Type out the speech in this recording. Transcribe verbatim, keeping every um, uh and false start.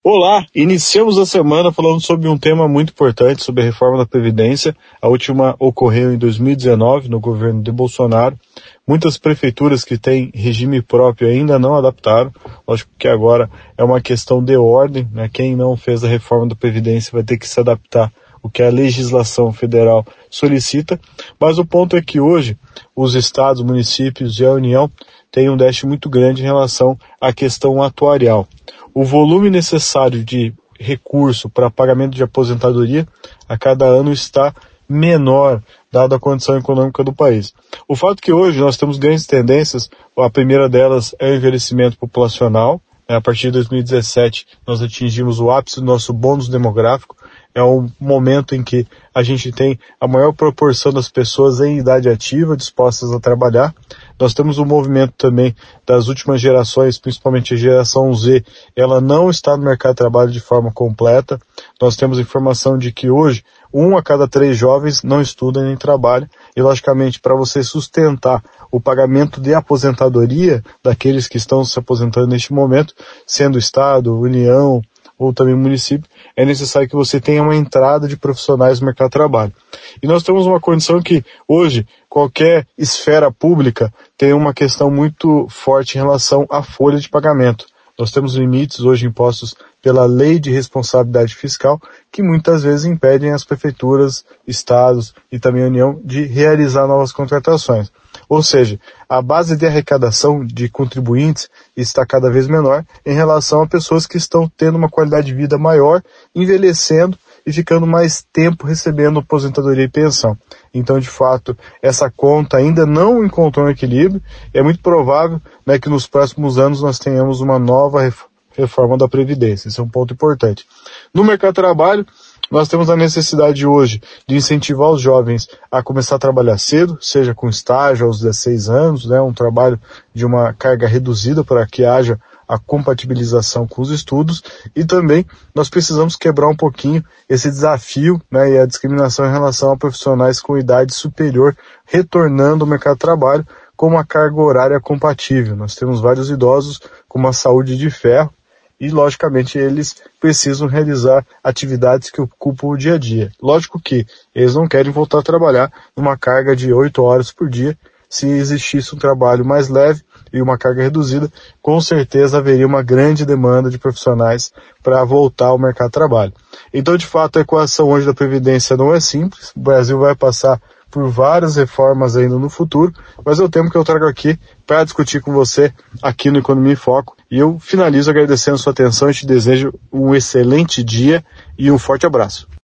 Olá, iniciamos a semana falando sobre um tema muito importante, sobre a reforma da Previdência. A última ocorreu em dois mil e dezenove, no governo de Bolsonaro. Muitas prefeituras que têm regime próprio ainda não adaptaram. Lógico que agora é uma questão de ordem, né? Quem não fez a reforma da Previdência vai ter que se adaptar o que a legislação federal solicita. Mas o ponto é que hoje os estados, municípios e a União têm um déficit muito grande em relação à questão atuarial. O volume necessário de recurso para pagamento de aposentadoria a cada ano está menor, dada a condição econômica do país. O fato que hoje nós temos grandes tendências, a primeira delas é o envelhecimento populacional. A partir de dois mil e dezessete nós atingimos o ápice do nosso bônus demográfico. É um momento em que a gente tem a maior proporção das pessoas em idade ativa dispostas a trabalhar. Nós temos um movimento também das últimas gerações, principalmente a geração Z, ela não está no mercado de trabalho de forma completa. Nós temos informação de que hoje, um a cada três jovens não estuda nem trabalha, e logicamente para você sustentar o pagamento de aposentadoria daqueles que estão se aposentando neste momento, sendo Estado, União ou também município, é necessário que você tenha uma entrada de profissionais no mercado de trabalho. E nós temos uma condição que hoje qualquer esfera pública tem uma questão muito forte em relação à folha de pagamento. Nós temos limites hoje impostos pela Lei de Responsabilidade Fiscal que muitas vezes impedem as prefeituras, estados e também a União de realizar novas contratações. Ou seja, a base de arrecadação de contribuintes está cada vez menor em relação a pessoas que estão tendo uma qualidade de vida maior, envelhecendo e ficando mais tempo recebendo aposentadoria e pensão. Então, de fato, essa conta ainda não encontrou um equilíbrio e é muito provável, né, que nos próximos anos nós tenhamos uma nova reforma da Previdência. Esse é um ponto importante. No mercado de trabalho, nós temos a necessidade hoje de incentivar os jovens a começar a trabalhar cedo, seja com estágio aos dezesseis anos, né, um trabalho de uma carga reduzida para que haja a compatibilização com os estudos, e também nós precisamos quebrar um pouquinho esse desafio, né, e a discriminação em relação a profissionais com idade superior retornando ao mercado de trabalho com uma carga horária compatível. Nós temos vários idosos com uma saúde de ferro e, logicamente, eles precisam realizar atividades que ocupam o dia a dia. Lógico que eles não querem voltar a trabalhar numa carga de oito horas por dia. Se existisse um trabalho mais leve e uma carga reduzida, com certeza haveria uma grande demanda de profissionais para voltar ao mercado de trabalho. Então, de fato, a equação hoje da Previdência não é simples. O Brasil vai passar por várias reformas ainda no futuro, mas é o tema que eu trago aqui para discutir com você aqui no Economia em Foco. E eu finalizo agradecendo a sua atenção e te desejo um excelente dia e um forte abraço.